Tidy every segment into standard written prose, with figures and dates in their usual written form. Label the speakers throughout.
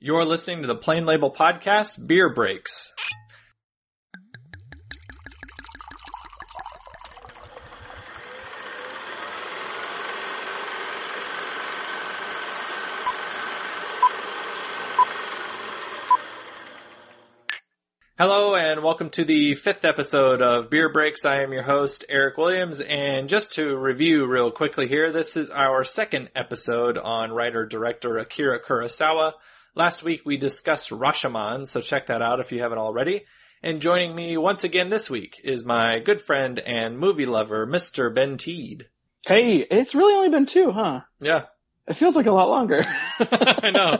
Speaker 1: You're listening to the Plain Label Podcast, Beer Breaks. Hello and welcome to the 5th episode of Beer Breaks. I am your host, Eric Williams, and just to review real quickly here, this is our 2nd episode on writer-director Akira Kurosawa. Last week we discussed Rashomon, so check that out if you haven't already. And joining me once again this week is my good friend and movie lover, Mr. Ben Teed.
Speaker 2: Hey, it's really only been 2, huh?
Speaker 1: Yeah.
Speaker 2: It feels like a lot longer.
Speaker 1: I know.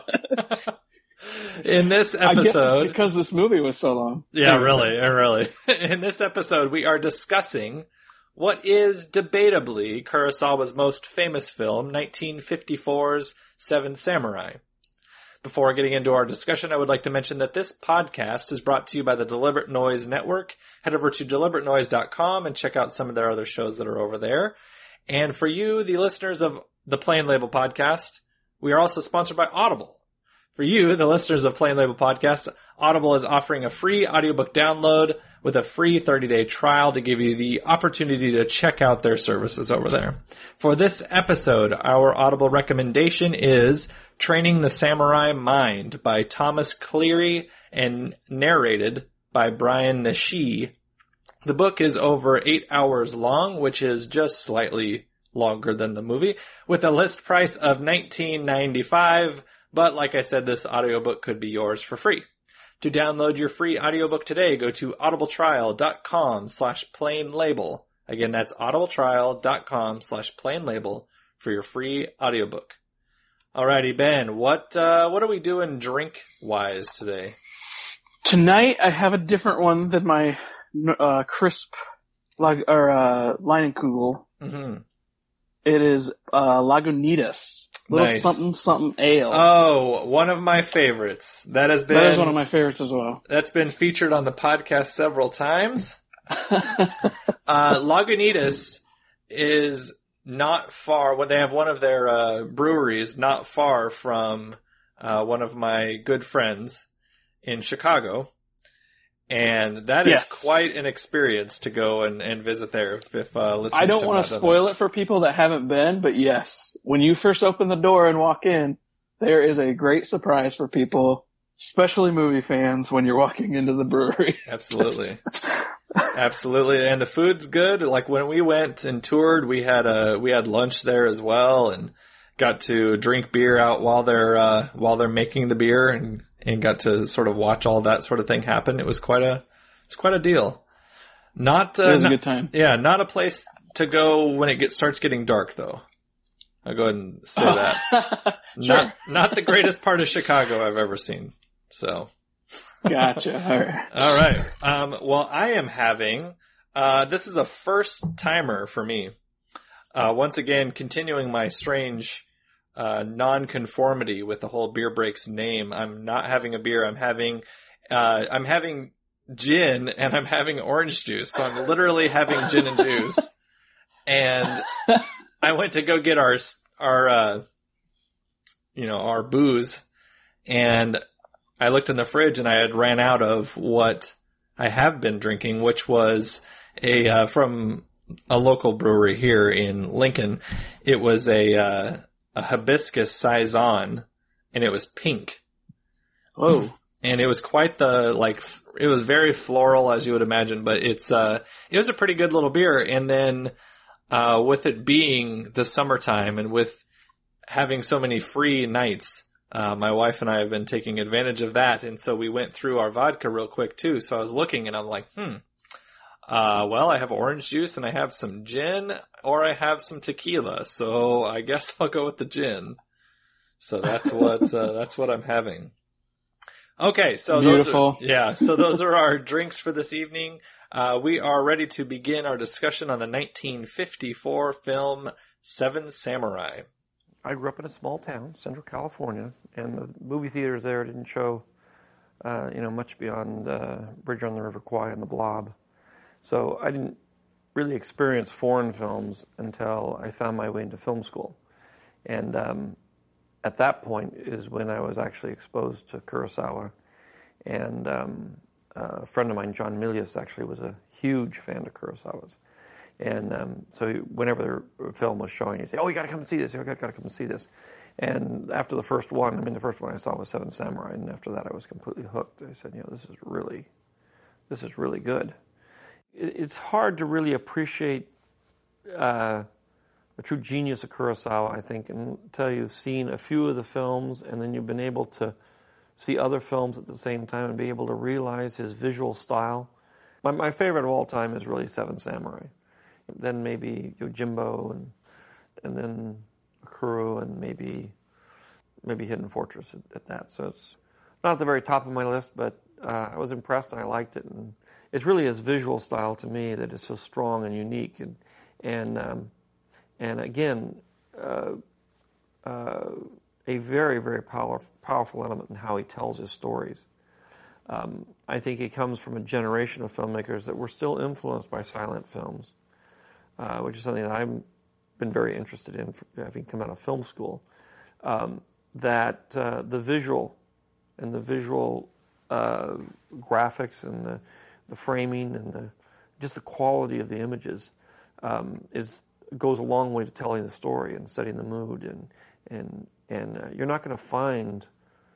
Speaker 1: In this episode... I guess it's
Speaker 2: because this movie was so long.
Speaker 1: Yeah, really. In this episode, we are discussing what is debatably Kurosawa's most famous film, 1954's Seven Samurai. Before getting into our discussion, I would like to mention that this podcast is brought to you by the Deliberate Noise Network. Head over to deliberatenoise.com and check out some of their other shows that are over there. And for you, the listeners of the Plain Label Podcast, we are also sponsored by Audible. For you, the listeners of Plain Label Podcast, Audible is offering a free audiobook download with a free 30-day trial to give you the opportunity to check out their services over there. For this episode, our Audible recommendation is Training the Samurai Mind by Thomas Cleary and narrated by Brian Nishi. The book is over 8 hours long, which is just slightly longer than the movie, with a list price of $19.95. But like I said, this audiobook could be yours for free. To download your free audiobook today, go to audibletrial.com/plainlabel. Again, that's audibletrial.com/plainlabel for your free audiobook. Alrighty, Ben, what are we doing drink-wise today?
Speaker 2: Tonight, I have a different one than my crisp Leinenkugel.
Speaker 1: Mm-hmm.
Speaker 2: It is Lagunitas. Little
Speaker 1: Nice.
Speaker 2: something ale.
Speaker 1: Oh, one of my favorites. That is
Speaker 2: one of my favorites as well.
Speaker 1: That's been featured on the podcast several times. Lagunitas is not far. When they have one of their breweries not far from one of my good friends in Chicago. And that is quite an experience to go and visit there. If listeners
Speaker 2: I don't want to spoil it for people that haven't been, but yes, when you first open the door and walk in, there is a great surprise for people, especially movie fans, when you're walking into the brewery.
Speaker 1: Absolutely. Absolutely. And the food's good. Like when we went and toured, we had lunch there as well and got to drink beer out while they're making the beer and got to sort of watch all that sort of thing happen. It's quite a deal. It was
Speaker 2: a good time.
Speaker 1: Yeah, not a place to go when it starts getting dark though. I'll go ahead and say that.
Speaker 2: Sure.
Speaker 1: Not the greatest part of Chicago I've ever seen. So.
Speaker 2: Gotcha.
Speaker 1: All right. Well, I am having, this is a first timer for me. Once again, continuing my strange non-conformity with the whole Beer Breaks name. I'm not having a beer. I'm having gin and I'm having orange juice. So I'm literally having gin and juice. And I went to go get our booze, and I looked in the fridge and I had ran out of what I have been drinking, which was from a local brewery here in Lincoln. It was a hibiscus saison, and it was pink.
Speaker 2: Whoa.
Speaker 1: And it was quite it was very floral, as you would imagine, but it was a pretty good little beer. And then, with it being the summertime and with having so many free nights, my wife and I have been taking advantage of that. And so we went through our vodka real quick too. So I was looking and I'm like, well, I have orange juice and I have some gin or I have some tequila. So I guess I'll go with the gin. So that's what I'm having. Okay. So
Speaker 2: beautiful.
Speaker 1: Those are our drinks for this evening. We are ready to begin our discussion on the 1954 film Seven Samurai.
Speaker 3: I grew up in a small town, Central California, and the movie theaters there didn't show, much beyond Bridge on the River Kwai and The Blob. So I didn't really experience foreign films until I found my way into film school. And at that point is when I was actually exposed to Kurosawa. And a friend of mine, John Milius, actually was a huge fan of Kurosawa's. And so whenever the film was showing, he'd say, "Oh, you got to come and see this. You got to come and see this." And after the first one, the first one I saw was Seven Samurai, and after that I was completely hooked. I said, this is really good. It's hard to really appreciate the true genius of Kurosawa, I think, until you've seen a few of the films, and then you've been able to see other films at the same time and be able to realize his visual style. My favorite of all time is really Seven Samurai. Then maybe Yojimbo, and then Akuru, and maybe Hidden Fortress at that. So it's not at the very top of my list, but I was impressed and I liked it. And it's really his visual style to me that is so strong and unique, and again, a very, very powerful element in how he tells his stories. I think he comes from a generation of filmmakers that were still influenced by silent films, which is something that I've been very interested in, having come out of film school. That the visual graphics and the framing and just the quality of the images goes a long way to telling the story and setting the mood, and you're not going to find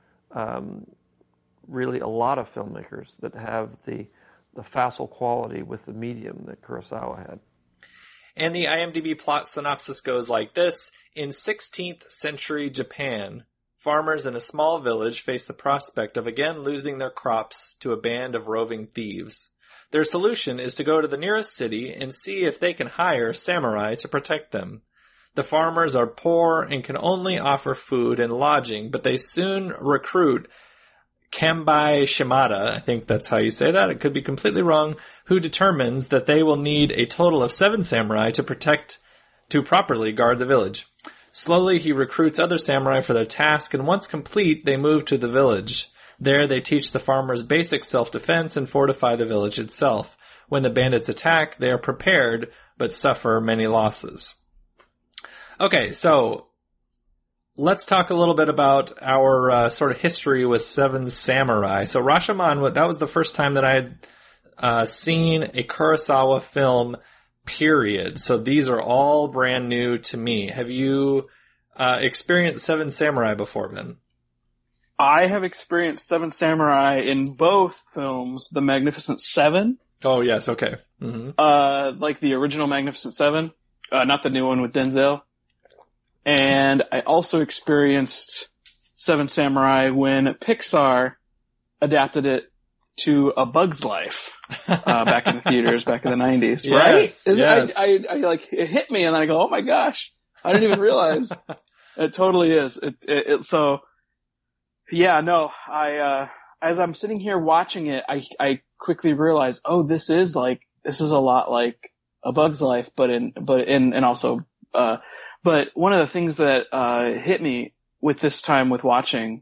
Speaker 3: really a lot of filmmakers that have the facile quality with the medium that Kurosawa had.
Speaker 1: And the IMDb plot synopsis goes like this. In 16th century Japan, farmers in a small village face the prospect of again losing their crops to a band of roving thieves. Their solution is to go to the nearest city and see if they can hire samurai to protect them. The farmers are poor and can only offer food and lodging, but they soon recruit Kambai Shimada, I think that's how you say that, it could be completely wrong, who determines that they will need a total of 7 samurai to properly guard the village. Slowly he recruits other samurai for their task, and once complete, they move to the village. There they teach the farmers basic self-defense and fortify the village itself. When the bandits attack, they are prepared, but suffer many losses. Okay, so let's talk a little bit about our sort of history with Seven Samurai. So Rashomon, that was the first time that I had seen a Kurosawa film, period. So these are all brand new to me. Have you experienced Seven Samurai before, Ben?
Speaker 2: I have experienced Seven Samurai in both films, The Magnificent Seven.
Speaker 1: Oh, yes, okay. Mm-hmm.
Speaker 2: Like the original Magnificent Seven, not the new one with Denzel. And I also experienced Seven Samurai when Pixar adapted it to A Bug's Life back in the theaters back in the 90s.
Speaker 1: Yes,
Speaker 2: right?
Speaker 1: Yes.
Speaker 2: I like it hit me, and then I go, "Oh my gosh, I didn't even realize." It totally is. So yeah, no. As I'm sitting here watching it, I quickly realized, oh, this is a lot like A Bug's Life, but also. But one of the things that hit me with this time with watching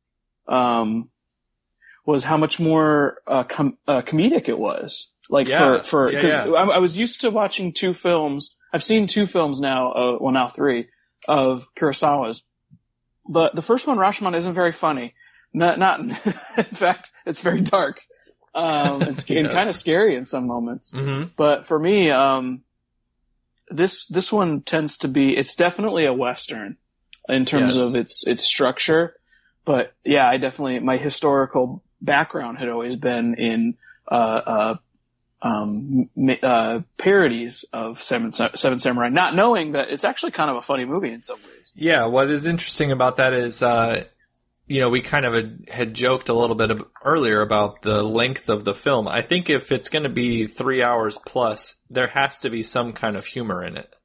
Speaker 2: was how much more comedic it was. Because I was used to watching 2 films. I've seen 2 films now, now 3 of Kurosawa's. But the first one, Rashomon, isn't very funny. Not in fact, it's very dark. It's kind of scary in some moments.
Speaker 1: Mm-hmm.
Speaker 2: But for me, this one tends to be, it's definitely a Western in terms of its structure. But yeah, my historical background had always been in, parodies of Seven Samurai, not knowing that it's actually kind of a funny movie in some ways.
Speaker 1: Yeah, what is interesting about that is, we kind of had joked a little bit earlier about the length of the film. I think if it's going to be 3 hours plus, there has to be some kind of humor in it.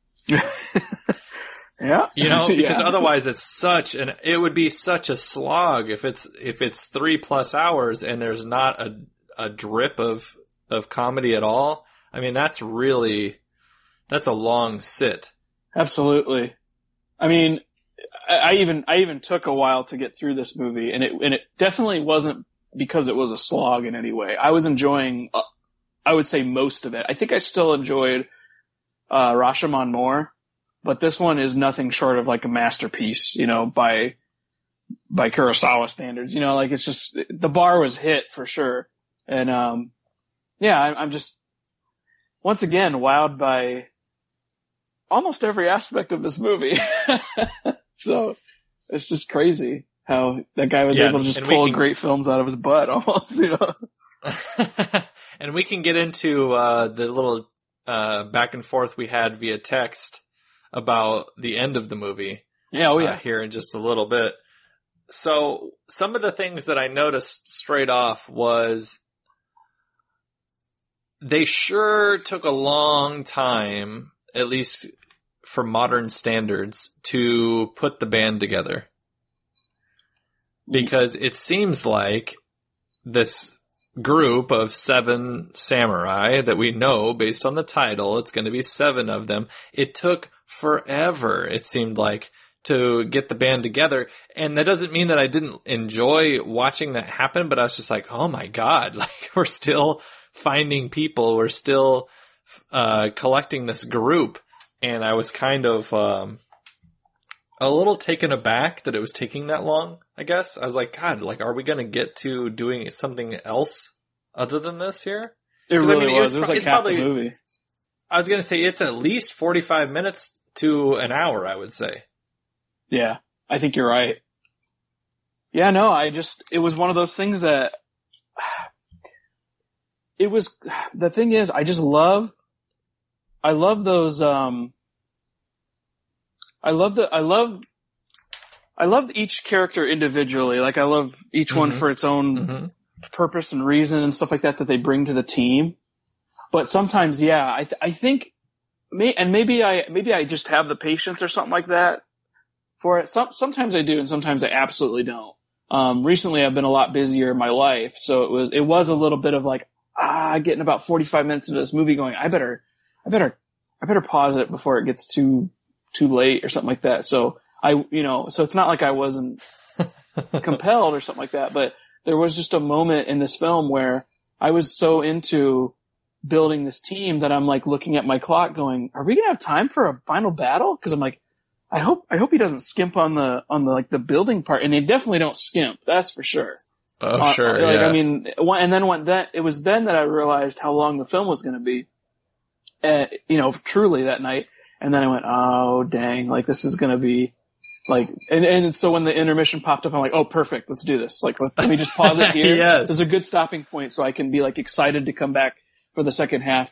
Speaker 2: Yeah.
Speaker 1: Because otherwise it would be such a slog if it's 3+ hours and there's not a drip of comedy at all. I mean, that's a long sit.
Speaker 2: Absolutely. I mean, I even took a while to get through this movie, and it definitely wasn't because it was a slog in any way. I was enjoying, I would say, most of it. I think I still enjoyed Rashomon more, but this one is nothing short of like a masterpiece, by by Kurosawa standards. You know, like it's just the bar was hit for sure. And yeah, I'm just once again wowed by almost every aspect of this movie. So it's just crazy how that guy was able to just pull great films out of his butt almost, you know.
Speaker 1: And we can get into the little back and forth we had via text about the end of the movie.
Speaker 2: Yeah, oh yeah.
Speaker 1: Here in just a little bit. So some of the things that I noticed straight off was they sure took a long time, at least for modern standards, to put the band together. Because it seems like this group of 7 samurai that we know based on the title, it's going to be 7 of them. It took forever, it seemed like, to get the band together. And that doesn't mean that I didn't enjoy watching that happen, but I was just like, oh my God, like we're still finding people, we're still collecting this group. And I was kind of a little taken aback that it was taking that long, I guess. I was like, God, like, are we going to get to doing something else other than this here?
Speaker 2: It really was. It was like half the movie.
Speaker 1: I was going to say it's at least 45 minutes to an hour, I would say.
Speaker 2: Yeah, I think you're right. Yeah, no, it was one of those things that it was, the thing is, I love those, I love each character individually. Like I love each one for its own purpose and reason and stuff like that they bring to the team. But sometimes, yeah, I think maybe I just have the patience or something like that for it. Sometimes I do and sometimes I absolutely don't. Recently I've been a lot busier in my life. So it was a little bit of like, getting about 45 minutes into this movie going, I better pause it before it gets too late or something like that. So so it's not like I wasn't compelled or something like that, but there was just a moment in this film where I was so into building this team that I'm like looking at my clock going, are we going to have time for a final battle? Cause I'm like, I hope he doesn't skimp on the like the building part. And they definitely don't skimp. That's for sure.
Speaker 1: Oh, sure.
Speaker 2: Like,
Speaker 1: yeah.
Speaker 2: I mean, and then it was then that I realized how long the film was going to be, truly that night. And then I went, oh, dang, like this is going to be like, and so when the intermission popped up, I'm like, oh, perfect. Let's do this. Like, let me just pause it here.
Speaker 1: Yes.
Speaker 2: There's a good stopping point so I can be like excited to come back for the second half,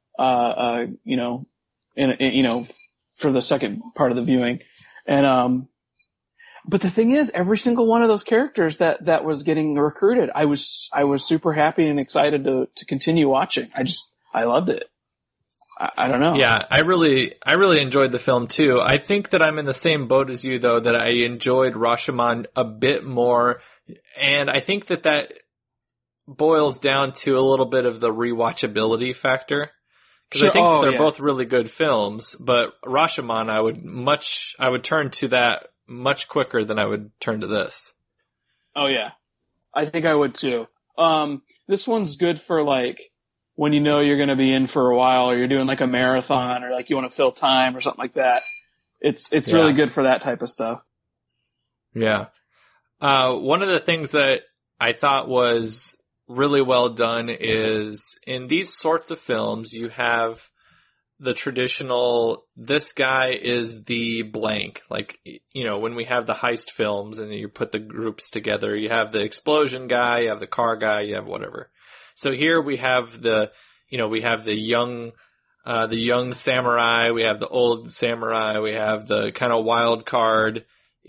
Speaker 2: for the second part of the viewing. And, but the thing is, every single one of those characters that was getting recruited, I was super happy and excited to continue watching. I loved it. I don't know.
Speaker 1: Yeah, I really enjoyed the film too. I think that I'm in the same boat as you though, that I enjoyed Rashomon a bit more. And I think that boils down to a little bit of the rewatchability factor. Because I think they're both really good films, but Rashomon, I would turn to that much quicker than I would turn to this.
Speaker 2: Oh yeah. I think I would too. This one's good for like, when you know you're going to be in for a while or you're doing like a marathon or like you want to fill time or something like that. It's really good for that type of stuff.
Speaker 1: Yeah. One of the things that I thought was really well done is in these sorts of films, you have the traditional, this guy is the blank. Like, when we have the heist films and you put the groups together, you have the explosion guy, you have the car guy, you have whatever. So here we have the young samurai, we have the old samurai, we have the kind of wild card,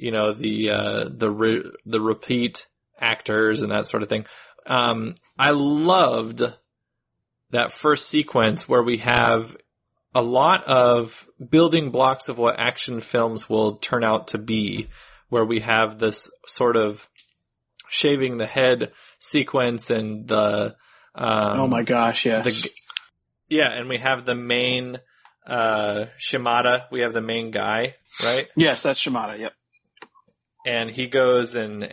Speaker 1: the repeat actors and that sort of thing. I loved that first sequence where we have a lot of building blocks of what action films will turn out to be, where we have this sort of shaving the head sequence and the
Speaker 2: oh my gosh, yes.
Speaker 1: And we have the main Shimada. We have the main guy, right?
Speaker 2: Yes, that's Shimada. Yep.
Speaker 1: And he goes and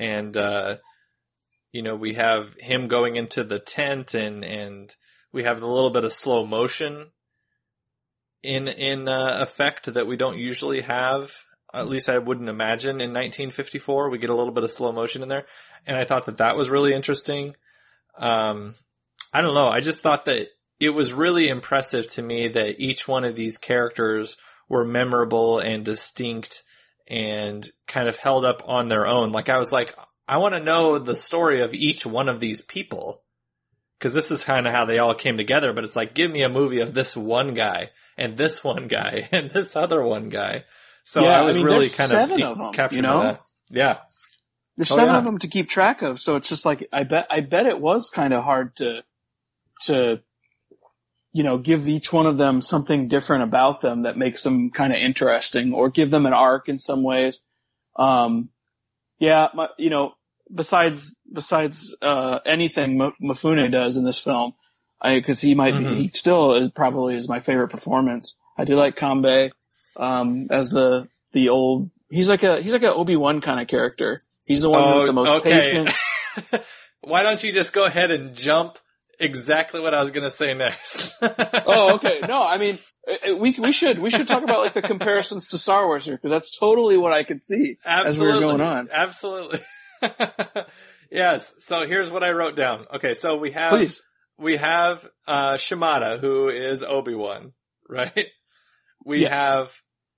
Speaker 1: we have him going into the tent and we have a little bit of slow motion in effect that we don't usually have At least I wouldn't imagine in 1954. We get a little bit of slow motion in there. And I thought that was really interesting. I don't know. I just thought that it was really impressive to me that each one of these characters were memorable and distinct and kind of held up on their own. Like, I was like, I want to know the story of each one of these people. Because this is kind of how they all came together. But it's like, give me a movie of this one guy and this one guy and this other one guy. So
Speaker 2: yeah,
Speaker 1: I was really kind of
Speaker 2: them,
Speaker 1: captured by that. Yeah.
Speaker 2: There's seven of them to keep track of. So it's just like, I bet it was kind of hard to, give each one of them something different about them that makes them kind of interesting, or give them an arc in some ways. Besides anything Mifune does in this film, because he still is probably is my favorite performance. I do like Kanbei, as the old, he's like an Obi-Wan kind of character. He's the one with the most patient.
Speaker 1: Why don't you just go ahead and jump exactly what I was going to say next?
Speaker 2: Oh, okay. No, I mean, we should talk about like the comparisons to Star Wars here, because that's totally what I could see as we were going on.
Speaker 1: Absolutely. Yes. So here's what I wrote down. Okay. So we have Shimada, who is Obi-Wan, right? We have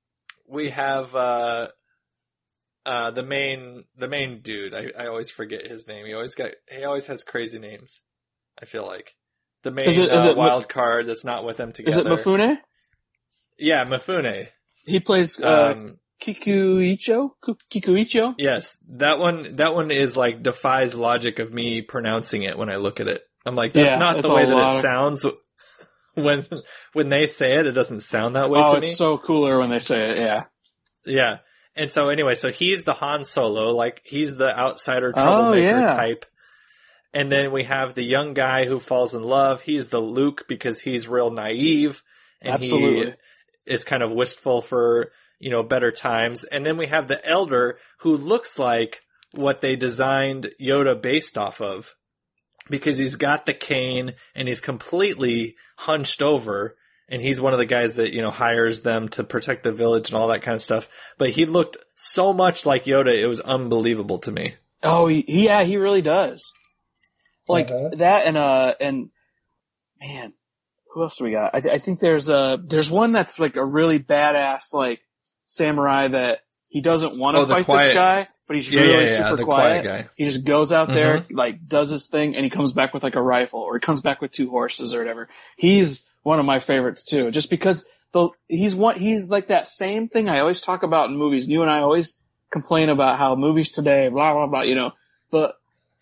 Speaker 1: the main dude. I always forget his name. He always has crazy names. I feel like the main is it wild card that's not with them together.
Speaker 2: Is it Mifune?
Speaker 1: Yeah, Mifune.
Speaker 2: He plays Kikuicho. Kikuicho.
Speaker 1: Yes, that one is like defies logic of me pronouncing it when I look at it. I'm like, that's not the way that it sounds. When they say it, it doesn't sound that way to me.
Speaker 2: Oh, it's so cooler when they say it. Yeah.
Speaker 1: Yeah. And so anyway, so he's the Han Solo, like he's the outsider troublemaker type. And then we have the young guy who falls in love. He's the Luke because he's real naive and he is kind of wistful for, better times. And then we have the elder who looks like what they designed Yoda based off of, because he's got the cane and he's completely hunched over. And he's one of the guys that, hires them to protect the village and all that kind of stuff. But he looked so much like Yoda, it was unbelievable to me.
Speaker 2: Oh, he really does. Like that, and man, who else do we got? I think there's one that's like a really badass like samurai that he doesn't want to fight this guy, but he's really super quiet. Guy. He just goes out there, like does his thing, and he comes back with like a rifle, or he comes back with 2 horses or whatever. He's one of my favorites too, just because he's like that same thing I always talk about in movies. You and I always complain about how movies today, blah blah blah, but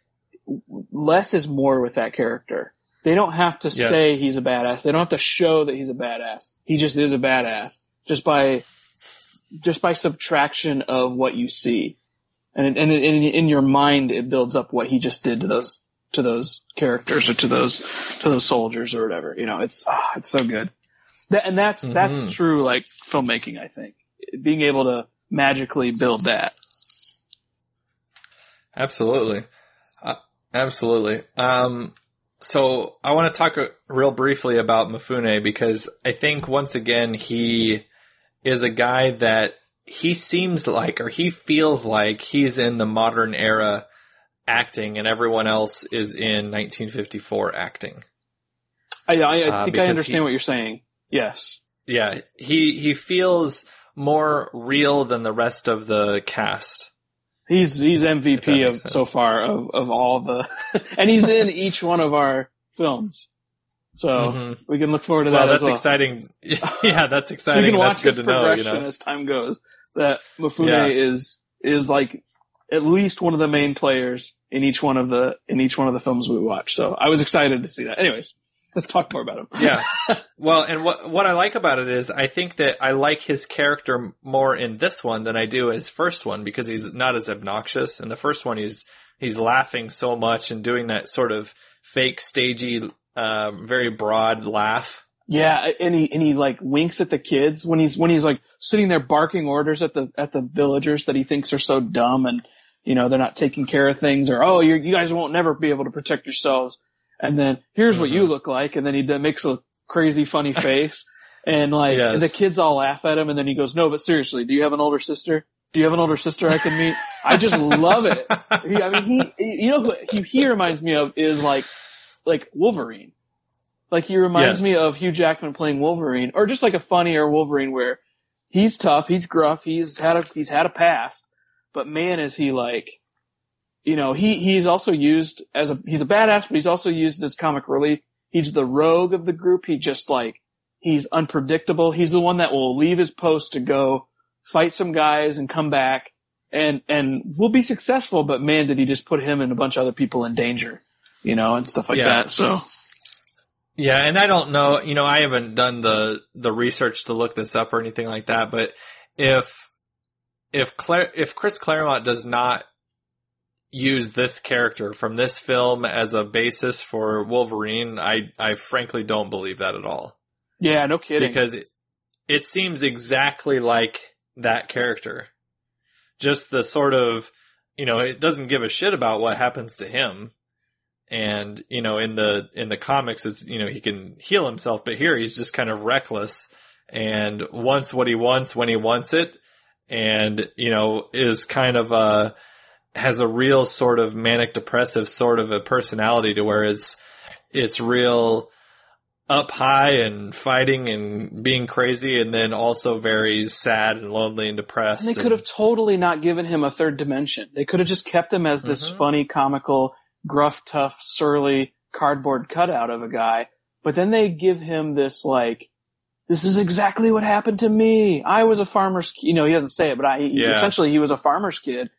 Speaker 2: less is more with that character. They don't have to say he's a badass. They don't have to show that he's a badass. He just is a badass just by subtraction of what you see, and in your mind it builds up what he just did to those characters or to those soldiers or whatever. It's so good. That's true like filmmaking. I think being able to magically build that.
Speaker 1: Absolutely. Absolutely. So I want to talk real briefly about Mifune, because I think once again, he is a guy that he seems like, or he feels like he's in the modern era acting and everyone else is in 1954 acting.
Speaker 2: I think I understand what you're saying. Yes.
Speaker 1: Yeah. He feels more real than the rest of the cast.
Speaker 2: He's MVP of so far of all the, and he's in each one of our films. So we can look forward to that as well.
Speaker 1: That's exciting. Yeah, that's exciting.
Speaker 2: So you can watch
Speaker 1: his
Speaker 2: progression as time goes. That Mifune is like at least one of the main players in each one of the films we watch. So I was excited to see that. Anyways, let's talk more about him.
Speaker 1: Yeah. Well, and what I like about it is I think that I like his character more in this one than I do his first one, because he's not as obnoxious. In the first one, he's laughing so much and doing that sort of fake, stagey, very broad laugh.
Speaker 2: Yeah, and he like winks at the kids when he's like sitting there barking orders at the villagers that he thinks are so dumb and they're not taking care of things, or you guys won't never be able to protect yourselves. And then here's what you look like, and then he makes a crazy funny face. And like
Speaker 1: Yes.
Speaker 2: the kids all laugh at him, and then he goes, "No, but seriously, do you have an older sister? Do you have an older sister I can meet?" I just love it. You know who he reminds me of is like Wolverine. Like he reminds
Speaker 1: Yes.
Speaker 2: me of Hugh Jackman playing Wolverine, or just like a funnier Wolverine where he's tough, he's gruff, he's had a past, but man, is he like, you know, he's also used he's a badass, but he's also used as comic relief. He's the rogue of the group. He just like, he's unpredictable. He's the one that will leave his post to go fight some guys and come back and will be successful, but man, did he just put him and a bunch of other people in danger, you know, and stuff like that. So.
Speaker 1: Yeah, and I don't know, you know, I haven't done the research to look this up or anything like that, but if Chris Claremont does not use this character from this film as a basis for Wolverine, I frankly don't believe that at all.
Speaker 2: Yeah, no kidding.
Speaker 1: Because it seems exactly like that character. Just the sort of, you know, it doesn't give a shit about what happens to him. And, you know, in the comics, it's, you know, he can heal himself, but here he's just kind of reckless and wants what he wants when he wants it. And, you know, is kind of has a real sort of manic depressive sort of a personality to where it's real up high and fighting and being crazy, and then also very sad and lonely and depressed.
Speaker 2: And they could have totally not given him a third dimension. They could have just kept him as this funny, comical, gruff, tough, surly cardboard cutout of a guy. But then they give him this like, this is exactly what happened to me. I was a farmer's, you know, he doesn't say it, but essentially he was a farmer's kid,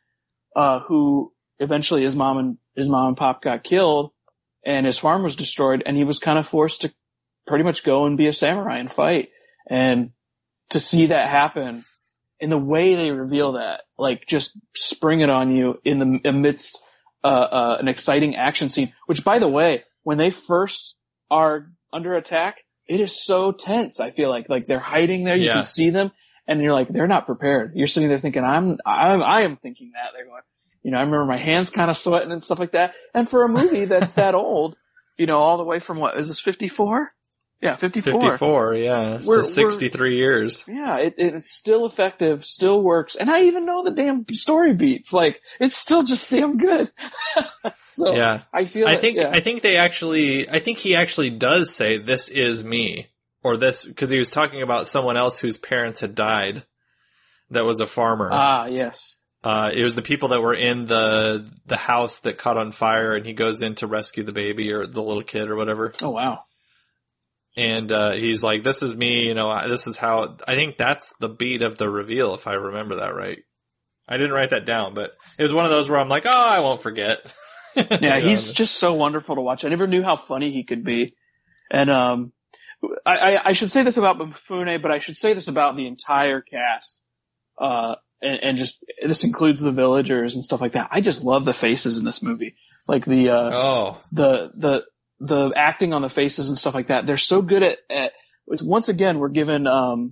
Speaker 2: who eventually his mom and pop got killed and his farm was destroyed, and he was kind of forced to pretty much go and be a samurai and fight. And to see that happen in the way they reveal that, like just spring it on you in the amidst an exciting action scene, which by the way, when they first are under attack, it is so tense. I feel like they're hiding there. You can see them and you're like, they're not prepared. You're sitting there thinking, I am thinking that. They're going, you know, I remember my hands kind of sweating and stuff like that. And for a movie that's that old, you know, all the way from what is this 54? Yeah, 54.
Speaker 1: 54, yeah. So 63 years.
Speaker 2: Yeah, it's still effective, still works. And I even know the damn story beats. Like, it's still just damn good. So,
Speaker 1: yeah.
Speaker 2: I think
Speaker 1: he actually does say, "This is me," or this, because he was talking about someone else whose parents had died that was a farmer.
Speaker 2: Ah, yes.
Speaker 1: It was the people that were in the house that caught on fire, and he goes in to rescue the baby or the little kid or whatever.
Speaker 2: Oh, wow.
Speaker 1: And he's like, "This is me," you know, this is how, I think that's the beat of the reveal, if I remember that right. I didn't write that down, but it was one of those where I'm like, oh, I won't forget.
Speaker 2: Yeah, he's just so wonderful to watch. I never knew how funny he could be. And I should say this about Mifune, but I should say this about the entire cast. And just, this includes the villagers and stuff like that. I just love the faces in this movie. Like the acting on the faces and stuff like that. They're so good at once again, we're given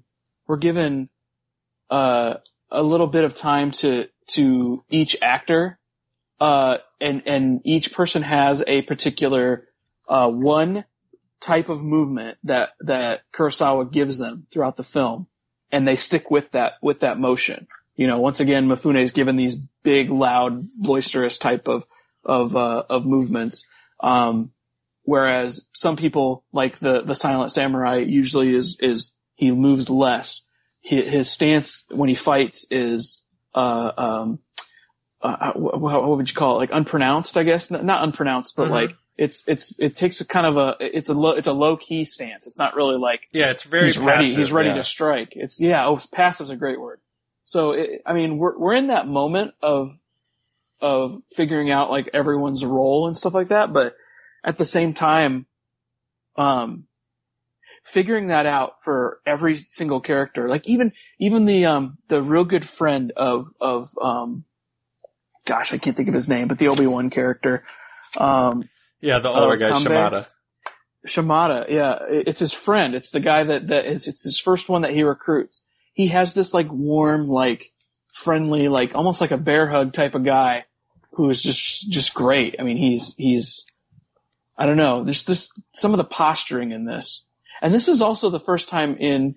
Speaker 2: a little bit of time to each actor, and each person has a particular, one type of movement that Kurosawa gives them throughout the film, and they stick with that motion. You know, once again, Mifune is given these big, loud, boisterous type of movements. Whereas some people, like the Silent Samurai, usually is he moves less. His stance when he fights is, what would you call it? Like unpronounced, I guess. Not unpronounced, but like it takes a kind of it's a low key stance. It's not really like,
Speaker 1: yeah, it's very
Speaker 2: he's
Speaker 1: passive,
Speaker 2: he's ready to strike. Passive's a great word. So we're in that moment of figuring out like everyone's role and stuff like that, but at the same time, figuring that out for every single character, like even the real good friend of gosh, I can't think of his name, but the Obi-Wan character,
Speaker 1: the older guy,
Speaker 2: Shimada, yeah, it's his friend. It's the guy it's his first one that he recruits. He has this like warm, like friendly, like almost like a bear hug type of guy who is just great. I mean, he's I don't know. There's some of the posturing in this. And this is also the first time in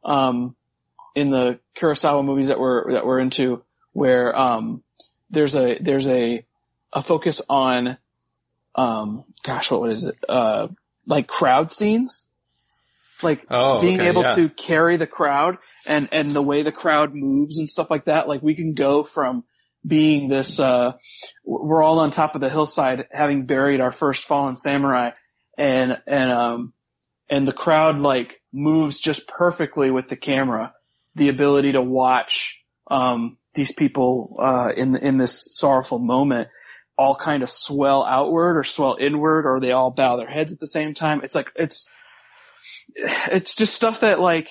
Speaker 2: the Kurosawa movies that we're into where, there's a focus on, what is it? Like crowd scenes. Like being able to carry the crowd and the way the crowd moves and stuff like that. Like we can go from being this, we're all on top of the hillside having buried our first fallen samurai and the crowd like moves just perfectly with the camera. The ability to watch, these people, in this sorrowful moment all kind of swell outward or swell inward, or they all bow their heads at the same time. It's like, it's just stuff that like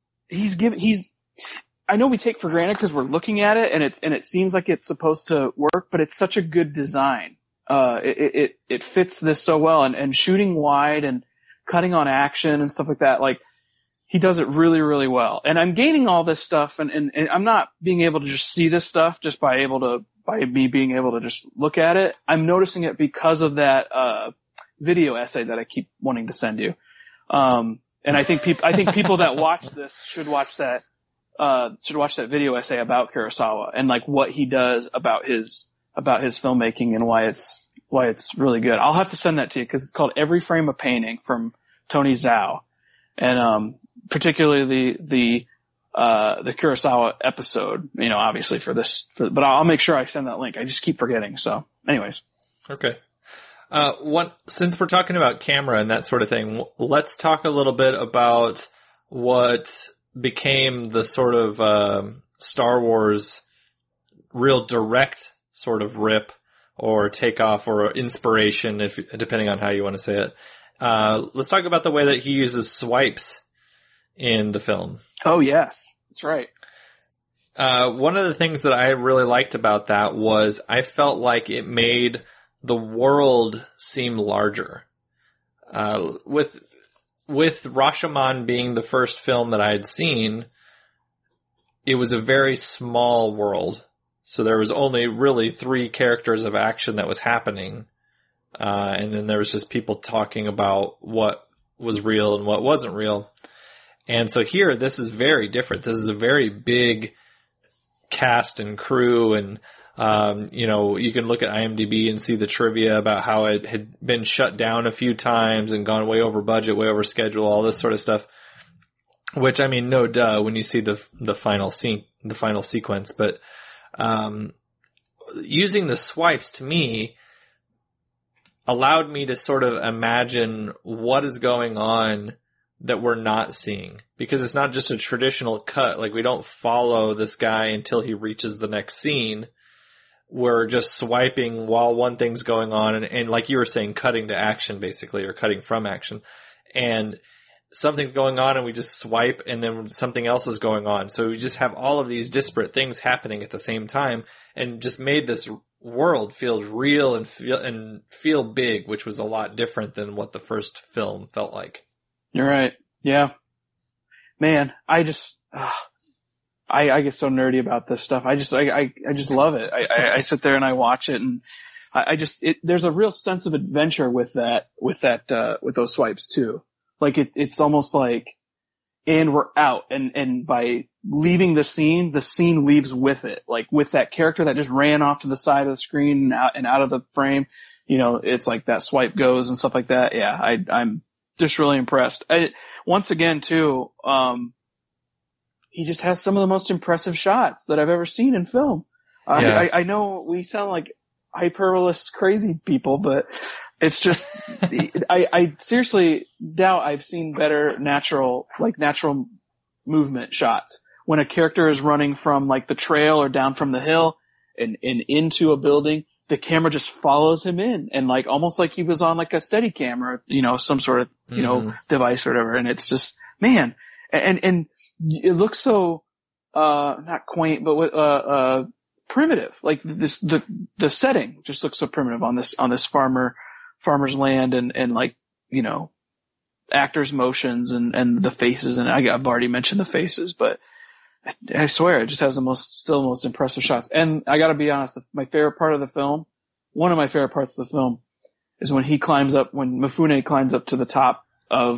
Speaker 2: I know we take for granted because we're looking at it and it seems like it's supposed to work, but it's such a good design. It fits this so well and shooting wide and cutting on action and stuff like that. Like he does it really, really well. And I'm gaining all this stuff and I'm not being able to just see this stuff just by me being able to just look at it. I'm noticing it because of that, video essay that I keep wanting to send you. And I think people that watch this should watch that video essay about Kurosawa and like what he does about his filmmaking and why it's really good. I'll have to send that to you because it's called Every Frame a Painting from Tony Zhao. And, particularly the Kurosawa episode, obviously but I'll make sure I send that link. I just keep forgetting. So anyways.
Speaker 1: Okay. Since we're talking about camera and that sort of thing, let's talk a little bit about what became the sort of Star Wars real direct sort of rip or takeoff or inspiration, depending on how you want to say it. Let's talk about the way that he uses swipes in the film.
Speaker 2: Oh, yes. That's right.
Speaker 1: One of the things that I really liked about that was I felt like it made the world seem larger. With Rashomon being the first film that I had seen, it was a very small world. So there was only really 3 characters of action that was happening. And then there was just people talking about what was real and what wasn't real. And so here, this is very different. This is a very big cast and crew and you can look at IMDb and see the trivia about how it had been shut down a few times and gone way over budget, way over schedule, all this sort of stuff. Which, I mean, no duh when you see the final scene, the final sequence. But using the swipes to me allowed me to sort of imagine what is going on that we're not seeing. Because it's not just a traditional cut. Like, we don't follow this guy until he reaches the next scene. We're just swiping while one thing's going on and like you were saying, cutting to action basically, or cutting from action. And something's going on and we just swipe and then something else is going on. So we just have all of these disparate things happening at the same time and just made this world feel real and feel big, which was a lot different than what the first film felt like.
Speaker 2: You're right. Yeah. Man, I just, I get so nerdy about this stuff. I just love it. I sit there and I watch it and there's a real sense of adventure with those swipes too. Like it's almost like, and we're out and by leaving the scene leaves with it. Like with that character that just ran off to the side of the screen and out of the frame, it's like that swipe goes and stuff like that. Yeah. I'm just really impressed. Once again too, he just has some of the most impressive shots that I've ever seen in film.
Speaker 1: Yeah.
Speaker 2: I know we sound like hyperbolous crazy people, but it's just, I seriously doubt I've seen better natural movement shots. When a character is running from like the trail or down from the hill and into a building, the camera just follows him in and like almost like he was on like a steady camera, some sort of, device or whatever. And it's just, man, and it looks so, not quaint, but, primitive. Like the setting just looks so primitive on this farmer's land and like, actors' motions and the faces. And I've already mentioned the faces, but I swear it just has the most impressive shots. And I gotta be honest, my favorite part of the film, one of my favorite parts of the film is when Mifune climbs up to the top of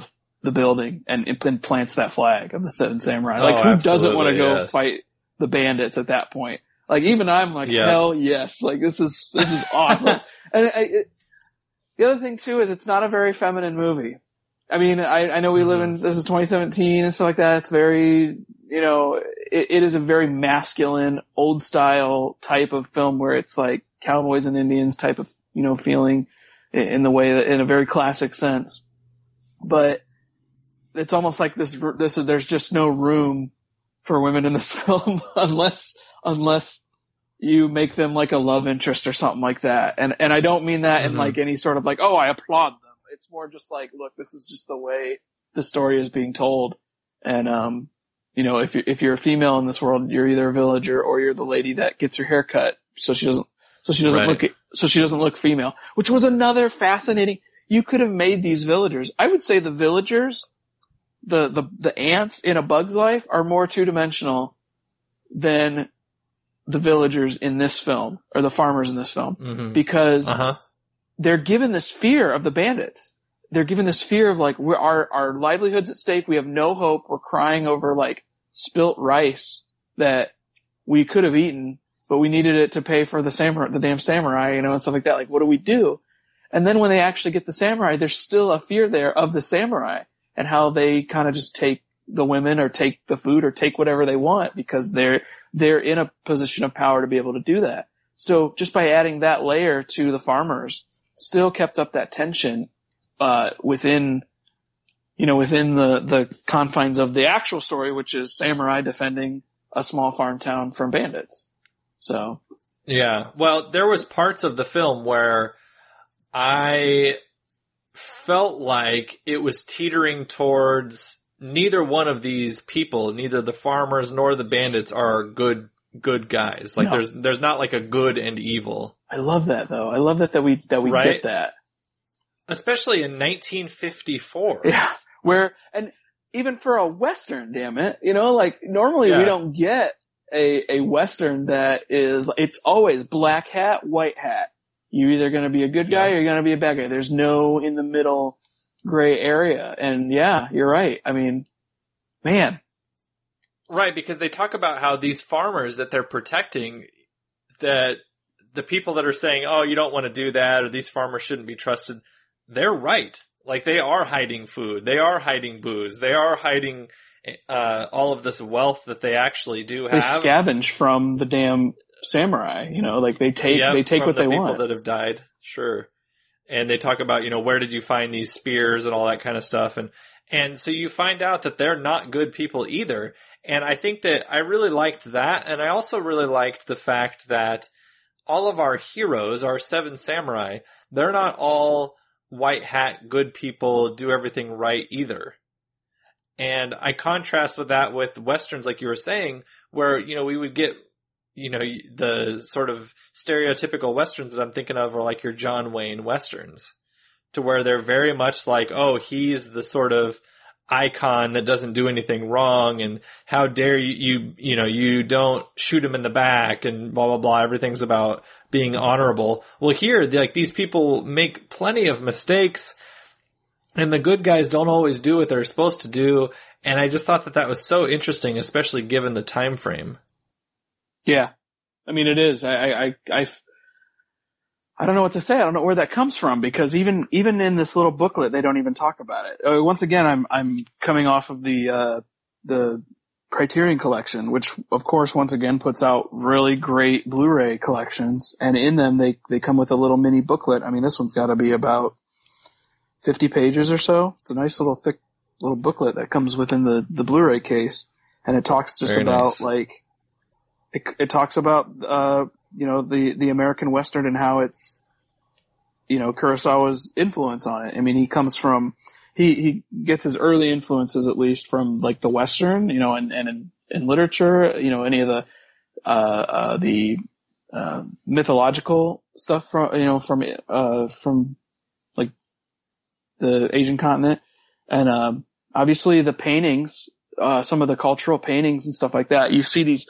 Speaker 2: the building and plants that flag of the Seven Samurai. Like, who doesn't want to go fight the bandits at that point? Like, even I'm like, hell yes. Like, this is awesome. And the other thing too is it's not a very feminine movie. I mean, I know we live in, this is 2017 and stuff like that. It's very, you know, it is a very masculine, old style type of film where it's like cowboys and Indians type of, you know, feeling in the way that, in a very classic sense. But it's almost like there's just no room for women in this film unless you make them like a love interest or something like that. And I don't mean that in like any sort of like, oh, I applaud them. It's more just like, look, this is just the way the story is being told. And, you know, if you're a female in this world, you're either a villager or you're the lady that gets her hair cut. So she doesn't look female, which was another fascinating. You could have made these villagers. I would say the villagers, the ants in A Bug's Life are more two-dimensional than the villagers in this film, or the farmers in this film, because they're given this fear of the bandits. They're given this fear of like, our livelihood's at stake. We have no hope. We're crying over like spilt rice that we could have eaten, but we needed it to pay for the damn samurai, you know, and stuff like that. Like, what do we do? And then when they actually get the samurai, there's still a fear there of the samurai and how they kind of just take the women or take the food or take whatever they want because they're in a position of power to be able to do that. So just by adding that layer to the farmers, still kept up that tension, within the confines of the actual story, which is samurai defending a small farm town from bandits. So.
Speaker 1: Yeah. Well, there was parts of the film where I felt like it was teetering towards neither one of these people, neither the farmers nor the bandits are good guys. Like there's not like a good and evil.
Speaker 2: I love that though. I love that we
Speaker 1: right?
Speaker 2: get that.
Speaker 1: Especially in 1954.
Speaker 2: Yeah. And even for a Western, damn it, you know, like normally we don't get a Western that is, it's always black hat, white hat. You're either going to be a good guy or you're going to be a bad guy. There's no in the middle gray area. And yeah, you're right. I mean, man.
Speaker 1: Right, because they talk about how these farmers that they're protecting, that the people that are saying, oh, you don't want to do that, or these farmers shouldn't be trusted, they're right. Like, they are hiding food. They are hiding booze. They are hiding all of this wealth that they actually do have.
Speaker 2: They scavenge from the damn samurai, you know, like they take what they want.
Speaker 1: People that have died, sure. And they talk about, you know, where did you find these spears and all that kind of stuff. And so you find out that they're not good people either. And I think that I really liked that. And I also really liked the fact that all of our heroes, our seven samurai, they're not all white hat, good people, do everything right either. And I contrast with that with Westerns, like you were saying, where, you know, we would get, you know, the sort of stereotypical Westerns that I'm thinking of are like your John Wayne Westerns, to where they're very much like, oh, he's the sort of icon that doesn't do anything wrong, and how dare you don't shoot him in the back, and blah, blah, blah. Everything's about being honorable. Well, here, like, these people make plenty of mistakes, and the good guys don't always do what they're supposed to do. And I just thought that was so interesting, especially given the time frame.
Speaker 2: Yeah. I mean, it is. I don't know what to say. I don't know where that comes from, because even in this little booklet, they don't even talk about it. Once again, I'm coming off of the Criterion Collection, which of course once again puts out really great Blu-ray collections, and in them they come with a little mini booklet. I mean, this one's got to be about 50 pages or so. It's a nice little thick little booklet that comes within the Blu-ray case, and it talks just about it talks about the American Western and how it's, you know, Kurosawa's influence on it. I mean, he comes from, he gets his early influences at least from like the Western, you know, and in literature, you know, any of the mythological stuff from like the Asian continent, and obviously the paintings, some of the cultural paintings and stuff like that. You see these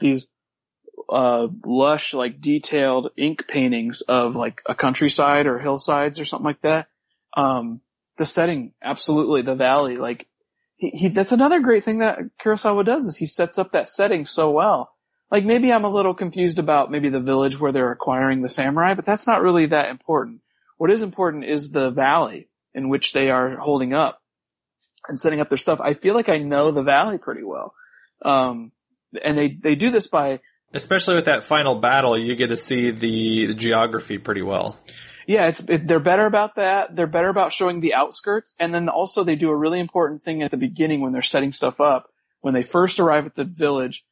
Speaker 2: lush, like detailed ink paintings of like a countryside or hillsides or something like that. The setting, absolutely. The valley, like that's another great thing that Kurosawa does is he sets up that setting so well. Like maybe I'm a little confused about maybe the village where they're acquiring the samurai, but that's not really that important. What is important is the valley in which they are holding up and setting up their stuff. I feel like I know the valley pretty well. And they do this by,
Speaker 1: especially with that final battle, you get to see the geography pretty well.
Speaker 2: Yeah, they're better about that. They're better about showing the outskirts. And then also they do a really important thing at the beginning when they're setting stuff up. When they first arrive at the village,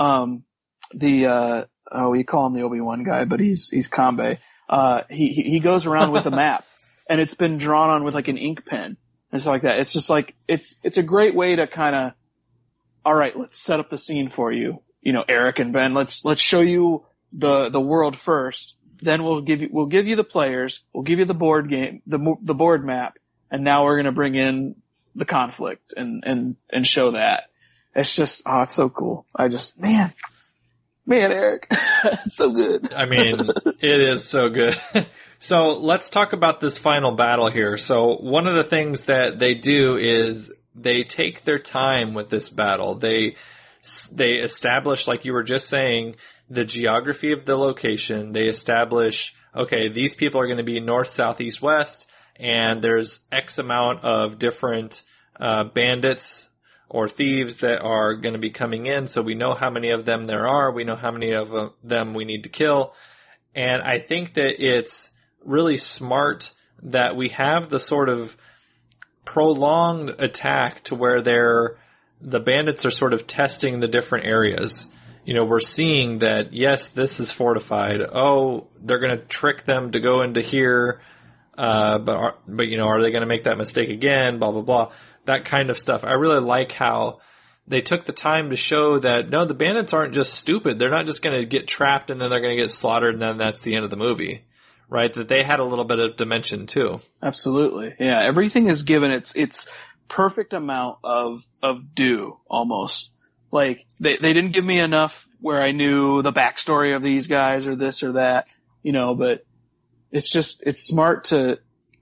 Speaker 2: we call him the Obi-Wan guy, but he's Kanbei. He goes around with a map and it's been drawn on with like an ink pen and stuff like that. It's just like, it's a great way to kind of, all right, let's set up the scene for you. You know, Eric and Ben, let's show you the world first. Then we'll give you the players, we'll give you the board game, the board map, and now we're gonna bring in the conflict and show that. It's just, it's so cool. Man, Eric, so good.
Speaker 1: I mean, it is so good. So let's talk about this final battle here. So one of the things that they do is they take their time with this battle. They establish, like you were just saying, the geography of the location. They establish, okay, these people are going to be north, south, east, west, and there's X amount of different bandits or thieves that are going to be coming in, so we know how many of them there are. We know how many of them we need to kill. And I think that it's really smart that we have the sort of prolonged attack to where the bandits are sort of testing the different areas. You know, we're seeing that, yes, this is fortified. Oh, they're going to trick them to go into here. But you know, are they going to make that mistake again? Blah, blah, blah. That kind of stuff. I really like how they took the time to show that, no, the bandits aren't just stupid. They're not just going to get trapped and then they're going to get slaughtered and then that's the end of the movie. Right? That they had a little bit of dimension too.
Speaker 2: Absolutely. Yeah. Everything is given its perfect amount of due almost. Like they didn't give me enough where I knew the backstory of these guys or this or that, you know, but it's smart to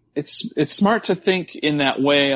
Speaker 2: think in that way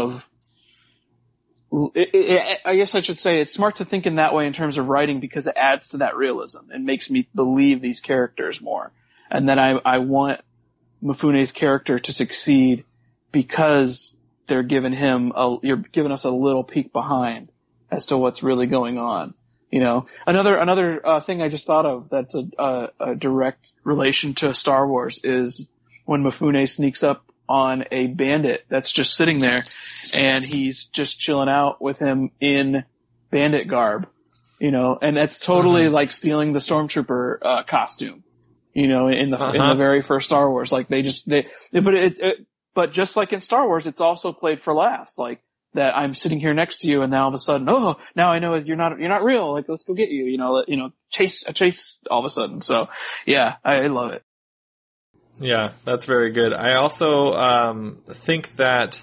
Speaker 2: I guess I should say it's smart to think in that way in terms of writing because it adds to that realism and makes me believe these characters more. And then I want Mifune's character to succeed because you're giving us a little peek behind as to what's really going on. You know, another thing I just thought of that's a direct relation to Star Wars is when Mifune sneaks up on a bandit that's just sitting there and he's just chilling out with him in bandit garb, you know, and that's totally like stealing the stormtrooper costume, you know, in the very first Star Wars. Like but just like in Star Wars, it's also played for laughs. Like that I'm sitting here next to you and now all of a sudden, oh, now I know you're not real. Like, let's go get you, you know, chase all of a sudden. So yeah, I love it.
Speaker 1: Yeah, that's very good. I also think that,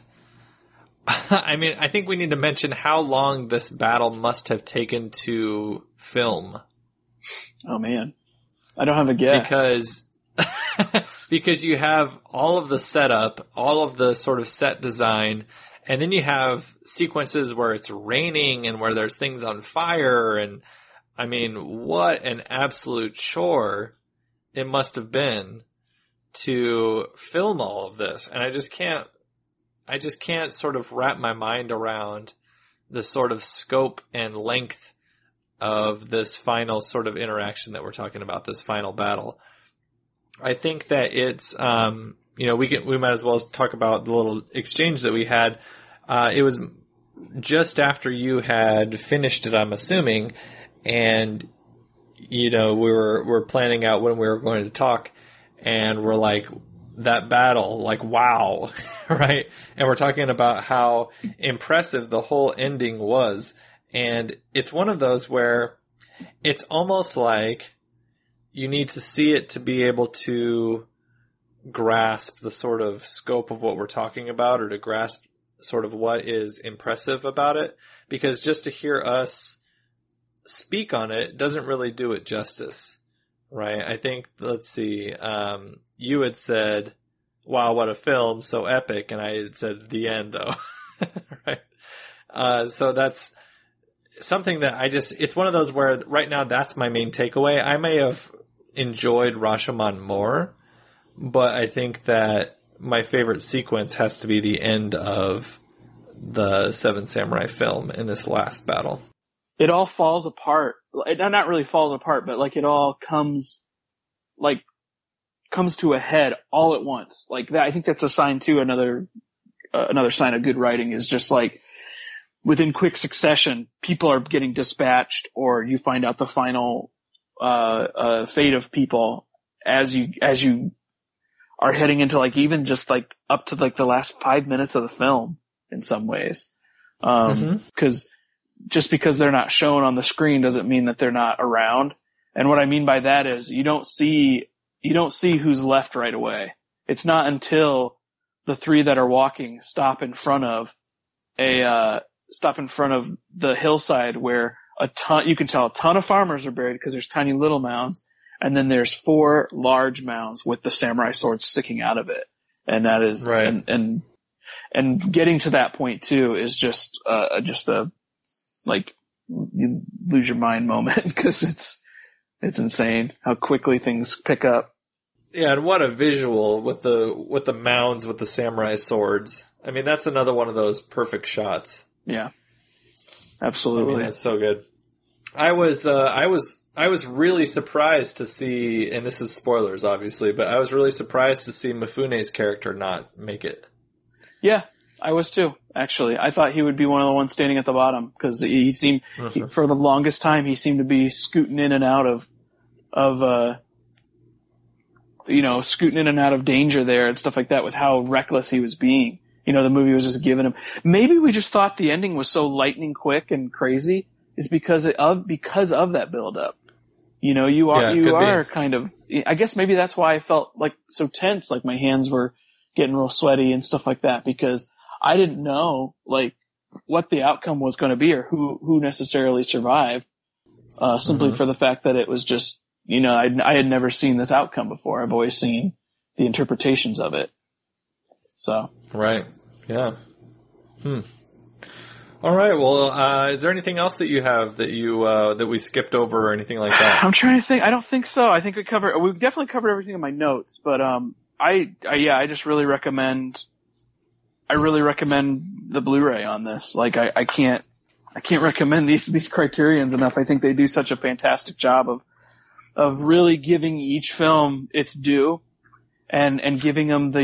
Speaker 1: I think we need to mention how long this battle must have taken to film.
Speaker 2: Oh man, I don't have a guess.
Speaker 1: Because you have all of the setup, all of the sort of set design, and then you have sequences where it's raining and where there's things on fire. And I mean, what an absolute chore it must have been to film all of this. And I just can't sort of wrap my mind around the sort of scope and length of this final sort of interaction that we're talking about, this final battle. I think that it's, we might as well talk about the little exchange that we had. It was just after you had finished it, I'm assuming, and, you know, we're planning out when we were going to talk, and we're like, that battle, like, wow, right? And we're talking about how impressive the whole ending was. And it's one of those where it's almost like you need to see it to be able to grasp the sort of scope of what we're talking about, or to grasp sort of what is impressive about it. Because just to hear us speak on it doesn't really do it justice, right? I think, let's see, you had said wow, what a film, so epic. And I said the end though. Right. So that's something that it's one of those where right now that's my main takeaway. I may have enjoyed Rashomon more, but I think that my favorite sequence has to be the end of the Seven Samurai film in this last battle.
Speaker 2: It all falls apart. It not really falls apart, but like it all comes to a head all at once. Like that, I think that's a sign too. Another sign of good writing is just like within quick succession, people are getting dispatched, or you find out the final fate of people as you are heading into like even just like up to like the last 5 minutes of the film in some ways. Cause just because they're not shown on the screen doesn't mean that they're not around. And what I mean by that is you don't see who's left right away. It's not until the three that are walking stop in front of the hillside where you can tell a ton of farmers are buried because there's tiny little mounds. And then there's 4 large mounds with the samurai swords sticking out of it. And that is,
Speaker 1: right.
Speaker 2: And getting to that point too is just a like you lose your mind moment because it's insane how quickly things pick up.
Speaker 1: Yeah, and what a visual with the mounds with the samurai swords. I mean, that's another one of those perfect shots.
Speaker 2: Yeah, absolutely.
Speaker 1: I mean, that's so good. I was really surprised to see, and this is spoilers obviously, but I was really surprised to see Mifune's character not make it.
Speaker 2: Yeah, I was too, actually. I thought he would be one of the ones standing at the bottom because he seemed, for the longest time, he seemed to be scooting in and out of danger there and stuff like that with how reckless he was being. You know, the movie was just giving him, maybe we just thought the ending was so lightning quick and crazy is because of that build up. You know, you are kind of, I guess maybe that's why I felt like so tense, like my hands were getting real sweaty and stuff like that because I didn't know like what the outcome was going to be or who necessarily survived, simply for the fact that it was just, you know, I had never seen this outcome before. I've always seen the interpretations of it. So. Right.
Speaker 1: Yeah. All right. Well, is there anything else that you have that we skipped over or anything like that?
Speaker 2: I'm trying to think. I don't think so. I think we definitely covered everything in my notes, but, I just really recommend the Blu-ray on this. Like, I can't recommend these Criterions enough. I think they do such a fantastic job of really giving each film its due and giving them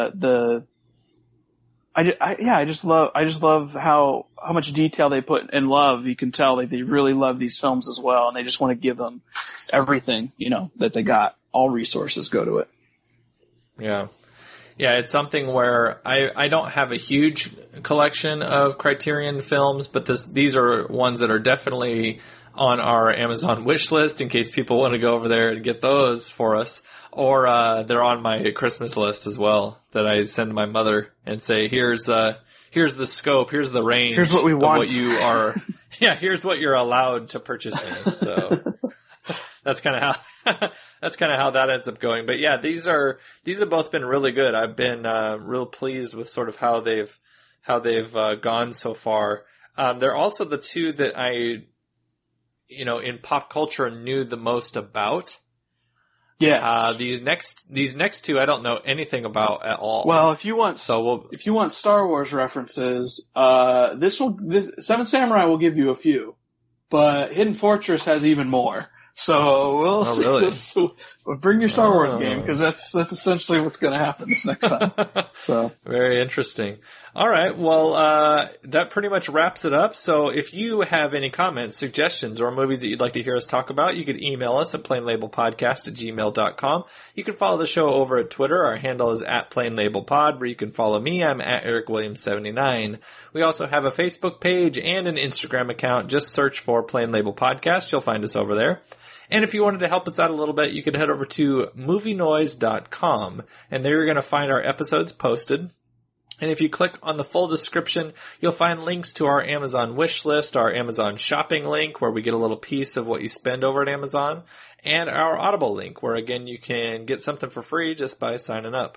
Speaker 2: I just love how much detail they put in love. You can tell they really love these films as well, and they just want to give them everything, you know, that they got. All resources go to it.
Speaker 1: Yeah. Yeah, it's something where I don't have a huge collection of Criterion films, but these are ones that are definitely on our Amazon wish list in case people want to go over there and get those for us. Or they're on my Christmas list as well that I send to my mother and say, here's the scope, here's the range.
Speaker 2: Here's what we want.
Speaker 1: Of what you are. Yeah, here's what you're allowed to purchase me. So that's kind of how that ends up going. But yeah, these have both been really good. I've been real pleased with sort of how they've gone so far. They're also the two that I, you know, in pop culture knew the most about.
Speaker 2: Yes.
Speaker 1: These next two I don't know anything about at all.
Speaker 2: Well, if you want Star Wars references, Seven Samurai will give you a few, but Hidden Fortress has even more. So we'll bring your Star Wars game because that's essentially what's going to happen this next time. So
Speaker 1: very interesting. All right, well, that pretty much wraps it up. So if you have any comments, suggestions, or movies that you'd like to hear us talk about, you could email us at plainlabelpodcast@gmail.com. You can follow the show over at Twitter. Our handle is @plainlabelpod, where you can follow me. I'm @EricWilliams79. We also have a Facebook page and an Instagram account. Just search for Plain Label Podcast. You'll find us over there. And if you wanted to help us out a little bit, you can head over to movienoise.com, and there you're going to find our episodes posted. And if you click on the full description, you'll find links to our Amazon wish list, our Amazon shopping link, where we get a little piece of what you spend over at Amazon, and our Audible link, where, again, you can get something for free just by signing up.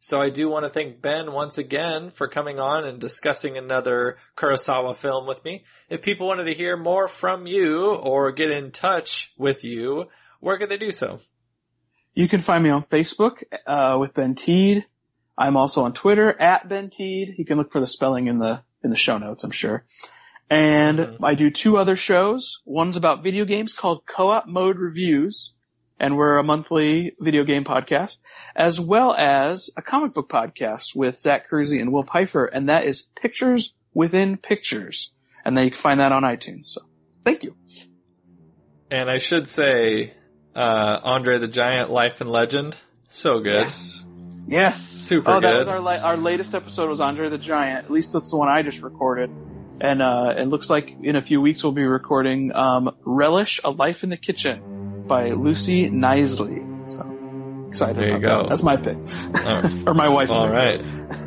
Speaker 1: So I do want to thank Ben once again for coming on and discussing another Kurosawa film with me. If people wanted to hear more from you or get in touch with you, where could they do so?
Speaker 2: You can find me on Facebook with Ben Teed. I'm also on Twitter at Ben Teed. You can look for the spelling in the show notes, I'm sure. And I do 2 other shows. One's about video games called Co-op Mode Reviews, and we're a monthly video game podcast, as well as a comic book podcast with Zach Kersey and Will Pfeiffer, and that is Pictures Within Pictures. And then you can find that on iTunes. So, thank you.
Speaker 1: And I should say, Andre the Giant, Life and Legend, so good.
Speaker 2: Yes.
Speaker 1: Super good.
Speaker 2: That was our latest episode was Andre the Giant. At least that's the one I just recorded. And it looks like in a few weeks we'll be recording Relish, A Life in the Kitchen by Lucy Knisley. So excited
Speaker 1: there you
Speaker 2: about
Speaker 1: go.
Speaker 2: That. That's my pick. Or my wife's
Speaker 1: All
Speaker 2: pick.
Speaker 1: right.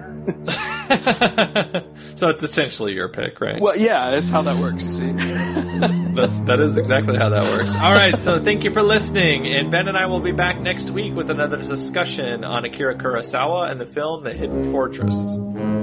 Speaker 1: So it's essentially your pick, right?
Speaker 2: Well, yeah, that's how that works, you see.
Speaker 1: That is exactly how that works. All right, so thank you for listening, and Ben and I will be back next week with another discussion on Akira Kurosawa and the film The Hidden Fortress.